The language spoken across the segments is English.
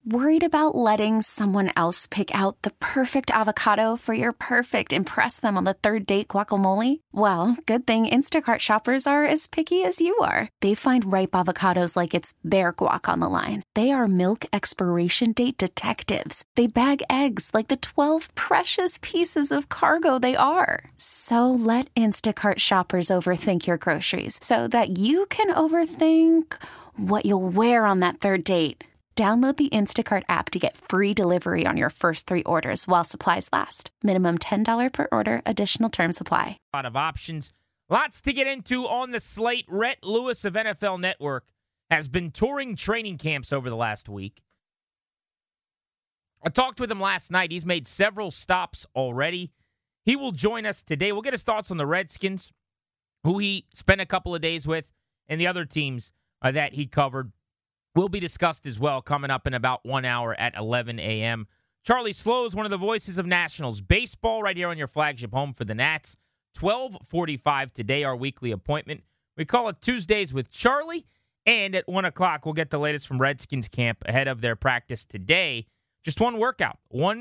Worried about letting someone else pick out the perfect avocado for your perfect impress them on the third date guacamole? Well, good thing Instacart shoppers are as picky as you are. They find ripe avocados like it's their guac on the line. They are milk expiration date detectives. They bag eggs like the 12 precious pieces of cargo they are. So let Instacart shoppers overthink your groceries so that you can overthink what you'll wear on that third date. Download the Instacart app to get free delivery on your first 3 orders while supplies last. Minimum $10 per order. Additional terms apply. A lot of options. Lots to get into on the slate. Rhett Lewis of NFL Network has been touring training camps over the last week. I talked with him last night. He's made several stops already. He will join us today. We'll get his thoughts on the Redskins, who he spent a couple of days with, and the other teams that he covered. Will be discussed as well coming up in about 1 hour at 11 a.m. Charlie Slows, one of the voices of Nationals baseball, right here on your flagship home for the Nats. 12:45 today, our weekly appointment. We call it Tuesdays with Charlie. And at 1 o'clock, we'll get the latest from Redskins camp ahead of their practice today. Just one workout,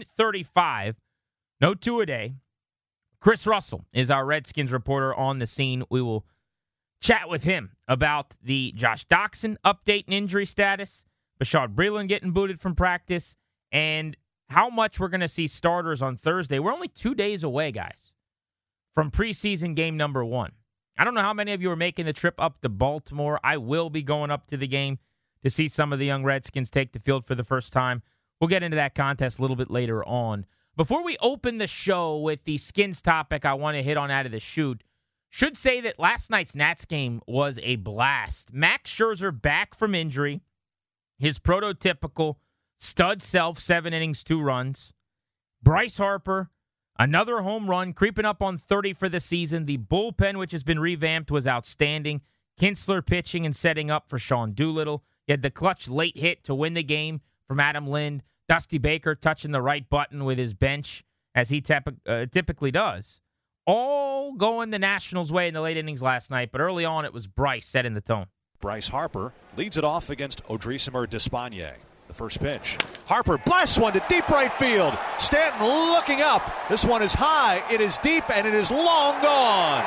135, no 2 a day. Chris Russell is our Redskins reporter on the scene. We will chat with him about the Josh Doctson update and injury status, Bashaud Breeland getting booted from practice, and how much we're going to see starters on Thursday. We're only 2 days away, guys, from preseason game number 1. I don't know how many of you are making the trip up to Baltimore. I will be going up to the game to see some of the young Redskins take the field for the first time. We'll get into that contest a little bit later on. Before we open the show with the Skins topic I want to hit on out of the chute, should say that last night's Nats game was a blast. Max Scherzer back from injury. His prototypical stud self, 7 innings, 2 runs. Bryce Harper, another home run, creeping up on 30 for the season. The bullpen, which has been revamped, was outstanding. Kinsler pitching and setting up for Sean Doolittle. You had the clutch late hit to win the game from Adam Lind. Dusty Baker touching the right button with his bench, as he typically does. All going the Nationals' way in the late innings last night, but early on it was Bryce setting the tone. Bryce Harper leads it off against Odrisamer Despaigne. The first pitch. Harper blasts one to deep right field. Stanton looking up. This one is high, it is deep, and it is long gone.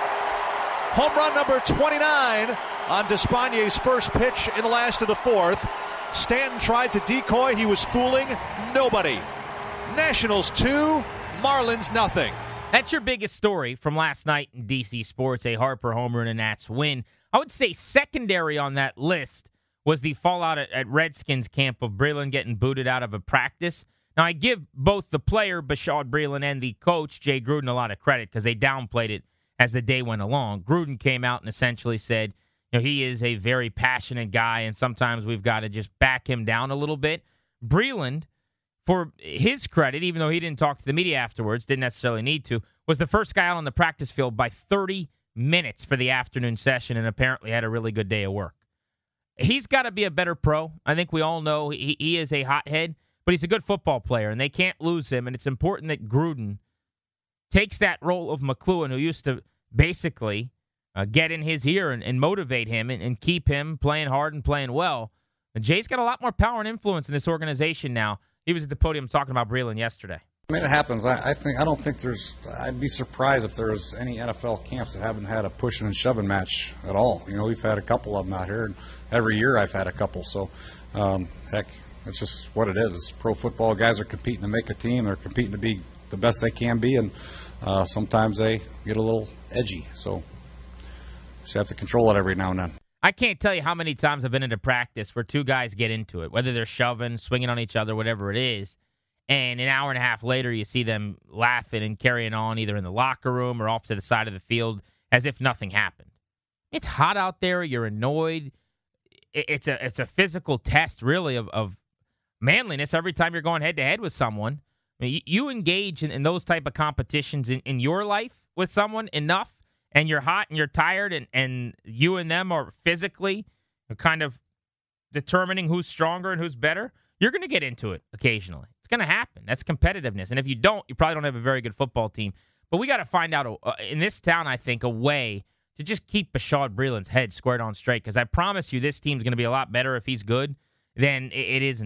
Home run number 29 on Despaigne's first pitch in the last of the 4th. Stanton tried to decoy. He was fooling nobody. Nationals 2, Marlins nothing. That's your biggest story from last night in DC Sports, a Harper homer and a Nats win. I would say secondary on that list was the fallout at Redskins camp of Breeland getting booted out of a practice. Now, I give both the player, Bashaud Breeland, and the coach, Jay Gruden, a lot of credit because they downplayed it as the day went along. Gruden came out and essentially said, he is a very passionate guy, and sometimes we've got to just back him down a little bit. Breeland, for his credit, even though he didn't talk to the media afterwards, didn't necessarily need to, was the first guy out on the practice field by 30 minutes for the afternoon session and apparently had a really good day of work. He's got to be a better pro. I think we all know he is a hothead, but he's a good football player, and they can't lose him, and it's important that Gruden takes that role of McLuhan, who used to basically get in his ear and motivate him and keep him playing hard and playing well. And Jay's got a lot more power and influence in this organization now. He was at the podium talking about Breeland yesterday. I mean, it happens. I'd be surprised if there was any NFL camps that haven't had a pushing and shoving match at all. We've had a couple of them out here, and every year I've had a couple. So, heck, it's just what it is. It's pro football. Guys are competing to make a team. They're competing to be the best they can be, and sometimes they get a little edgy. So, just have to control it every now and then. I can't tell you how many times I've been into practice where two guys get into it, whether they're shoving, swinging on each other, whatever it is, and an hour and a half later you see them laughing and carrying on either in the locker room or off to the side of the field as if nothing happened. It's hot out there. You're annoyed. It's a physical test, really, of manliness every time you're going head-to-head with someone. I mean, you engage in those type of competitions in your life with someone enough, and you're hot and you're tired, and you and them are physically kind of determining who's stronger and who's better, you're going to get into it occasionally. It's going to happen. That's competitiveness. And if you don't, you probably don't have a very good football team. But we got to find out, in this town, I think, a way to just keep Bashaud Breeland's head squared on straight, because I promise you this team's going to be a lot better if he's good than it isn't.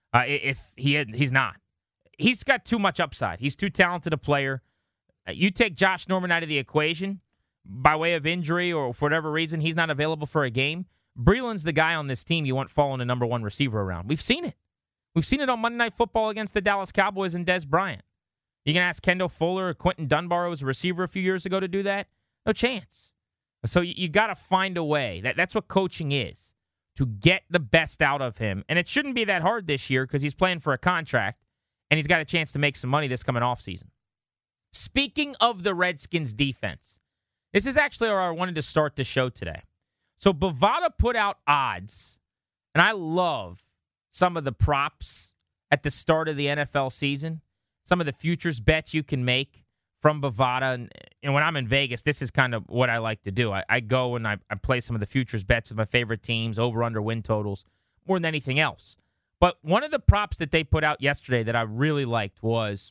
If he's not. He's got too much upside. He's too talented a player. You take Josh Norman out of the equation by way of injury or for whatever reason he's not available for a game. Breeland's the guy on this team you want following a number one receiver around. We've seen it. We've seen it on Monday Night Football against the Dallas Cowboys and Dez Bryant. You can ask Kendall Fuller or Quentin Dunbar, who was a receiver a few years ago, to do that. No chance. So you got to find a way. That's what coaching is, to get the best out of him. And it shouldn't be that hard this year because he's playing for a contract and he's got a chance to make some money this coming offseason. Speaking of the Redskins defense, this is actually where I wanted to start the show today. So Bovada put out odds, and I love some of the props at the start of the NFL season, some of the futures bets you can make from Bovada. And when I'm in Vegas, this is kind of what I like to do. I go and I play some of the futures bets with my favorite teams, over-under win totals, more than anything else. But one of the props that they put out yesterday that I really liked was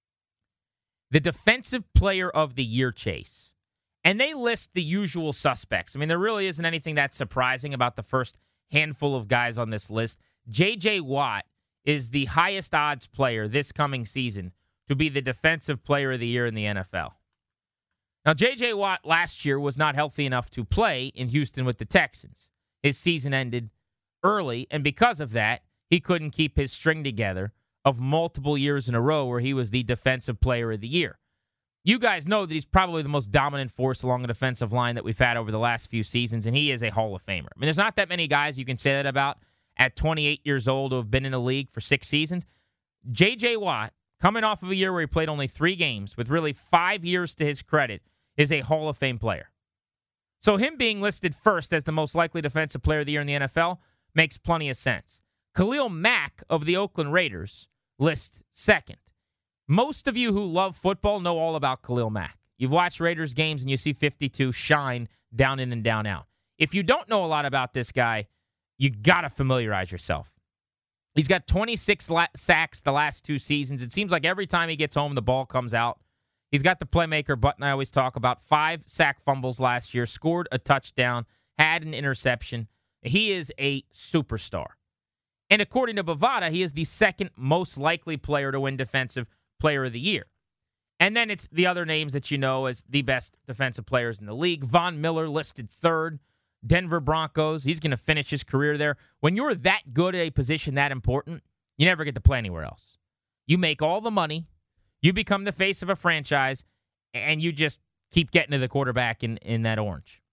the Defensive Player of the Year chase. And they list the usual suspects. I mean, there really isn't anything that surprising about the first handful of guys on this list. J.J. Watt is the highest odds player this coming season to be the Defensive Player of the Year in the NFL. Now, J.J. Watt last year was not healthy enough to play in Houston with the Texans. His season ended early, and because of that, he couldn't keep his string together of multiple years in a row where he was the Defensive Player of the Year. You guys know that he's probably the most dominant force along the defensive line that we've had over the last few seasons, and he is a Hall of Famer. I mean, there's not that many guys you can say that about at 28 years old who have been in the league for 6 seasons. J.J. Watt, coming off of a year where he played only 3 games, with really 5 years to his credit, is a Hall of Fame player. So him being listed first as the most likely Defensive Player of the Year in the NFL makes plenty of sense. Khalil Mack of the Oakland Raiders lists second. Most of you who love football know all about Khalil Mack. You've watched Raiders games and you see 52 shine down in and down out. If you don't know a lot about this guy, you got to familiarize yourself. He's got 26 sacks the last 2 seasons. It seems like every time he gets home, the ball comes out. He's got the playmaker button I always talk about. 5 sack fumbles last year, scored a touchdown, had an interception. He is a superstar. And according to Bovada, he is the second most likely player to win Defensive Player of the Year. And then it's the other names that you know as the best defensive players in the league. Von Miller listed third. Denver Broncos, he's going to finish his career there. When you're that good at a position that important, you never get to play anywhere else. You make all the money, you become the face of a franchise, and you just keep getting to the quarterback in that orange.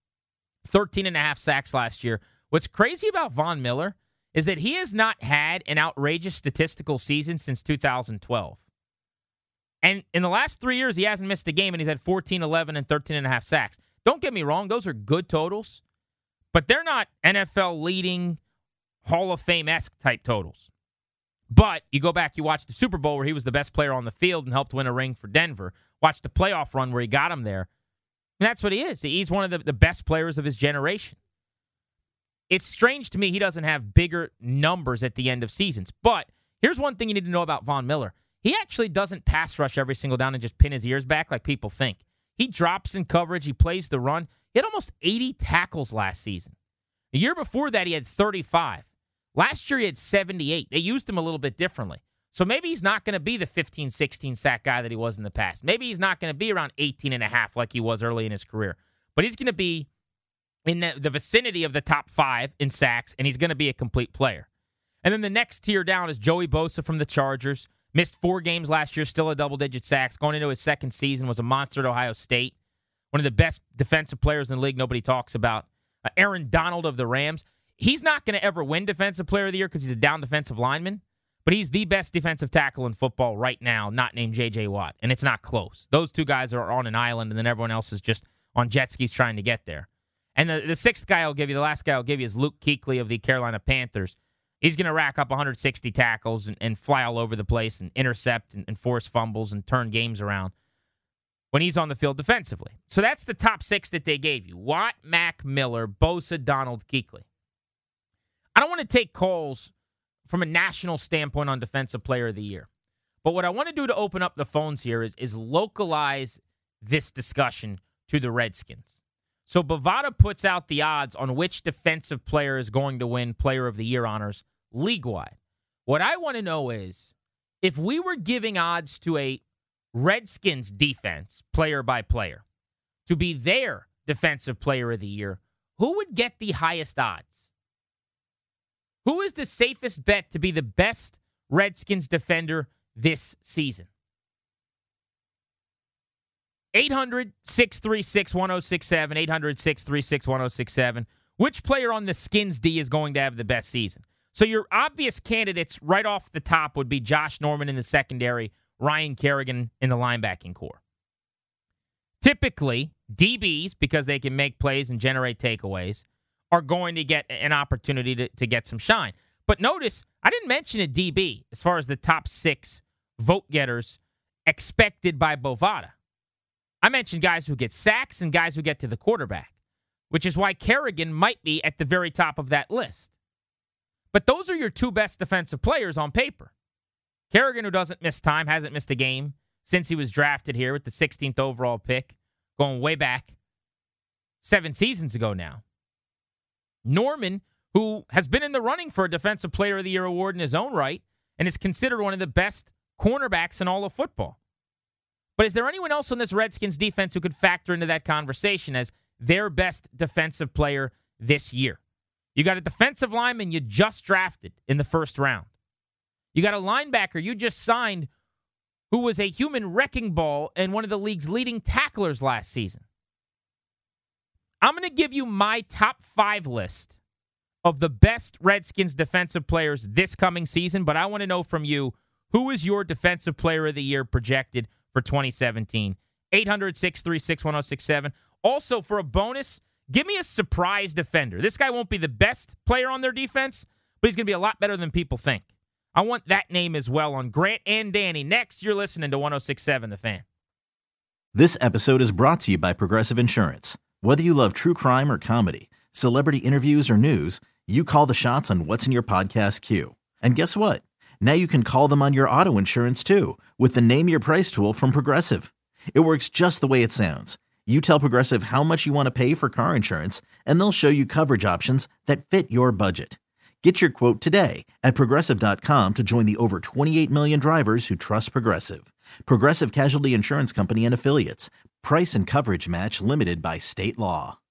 13.5 sacks last year. What's crazy about Von Miller is that he has not had an outrageous statistical season since 2012. And in the last 3 years, he hasn't missed a game, and he's had 14, 11, and 13.5 sacks. Don't get me wrong, those are good totals, but they're not NFL-leading, Hall of Fame-esque type totals. But you go back, you watch the Super Bowl where he was the best player on the field and helped win a ring for Denver. Watch the playoff run where he got him there. And that's what he is. He's one of the best players of his generation. It's strange to me he doesn't have bigger numbers at the end of seasons. But here's one thing you need to know about Von Miller. He actually doesn't pass rush every single down and just pin his ears back like people think. He drops in coverage. He plays the run. He had almost 80 tackles last season. The year before that, he had 35. Last year, he had 78. They used him a little bit differently. So maybe he's not going to be the 15, 16 sack guy that he was in the past. Maybe he's not going to be around 18.5 like he was early in his career. But he's going to be in the vicinity of the top 5 in sacks, and he's going to be a complete player. And then the next tier down is Joey Bosa from the Chargers. Missed 4 games last year, still a double-digit sacks. Going into his second season, was a monster at Ohio State. One of the best defensive players in the league nobody talks about. Aaron Donald of the Rams. He's not going to ever win Defensive Player of the Year because he's a down defensive lineman, but he's the best defensive tackle in football right now, not named J.J. Watt, and it's not close. Those 2 guys are on an island, and then everyone else is just on jet skis trying to get there. And the 6th guy I'll give you, the last guy I'll give you, is Luke Kuechly of the Carolina Panthers. He's going to rack up 160 tackles and fly all over the place and intercept and force fumbles and turn games around when he's on the field defensively. So that's the top 6 that they gave you. Watt, Mack, Miller, Bosa, Donald, Kuechly. I don't want to take calls from a national standpoint on Defensive Player of the Year. But what I want to do to open up the phones here is localize this discussion to the Redskins. So Bovada puts out the odds on which defensive player is going to win Player of the Year honors league-wide. What I want to know is, if we were giving odds to a Redskins defense, player by player, to be their defensive player of the year, who would get the highest odds? Who is the safest bet to be the best Redskins defender this season? 800-636-1067, 800-636-1067. Which player on the Skins D is going to have the best season? So your obvious candidates right off the top would be Josh Norman in the secondary, Ryan Kerrigan in the linebacking core. Typically, DBs, because they can make plays and generate takeaways, are going to get an opportunity to get some shine. But notice, I didn't mention a DB as far as the top 6 vote getters expected by Bovada. I mentioned guys who get sacks and guys who get to the quarterback, which is why Kerrigan might be at the very top of that list. But those are your 2 best defensive players on paper. Kerrigan, who doesn't miss time, hasn't missed a game since he was drafted here with the 16th overall pick, going way back 7 seasons ago now. Norman, who has been in the running for a Defensive Player of the Year award in his own right and is considered one of the best cornerbacks in all of football. But is there anyone else on this Redskins defense who could factor into that conversation as their best defensive player this year? You got a defensive lineman you just drafted in the first round. You got a linebacker you just signed who was a human wrecking ball and one of the league's leading tacklers last season. I'm going to give you my top 5 list of the best Redskins defensive players this coming season, but I want to know from you, who is your defensive player of the year projected for 2017? 800-636-1067. Also, for a bonus, give me a surprise defender. This guy won't be the best player on their defense, but he's going to be a lot better than people think. I want that name as well on Grant and Danny. Next, you're listening to 106.7 The Fan. This episode is brought to you by Progressive Insurance. Whether you love true crime or comedy, celebrity interviews or news, you call the shots on what's in your podcast queue. And guess what? Now you can call them on your auto insurance too with the Name Your Price tool from Progressive. It works just the way it sounds. You tell Progressive how much you want to pay for car insurance, and they'll show you coverage options that fit your budget. Get your quote today at Progressive.com to join the over 28 million drivers who trust Progressive. Progressive Casualty Insurance Company and Affiliates. Price and coverage match limited by state law.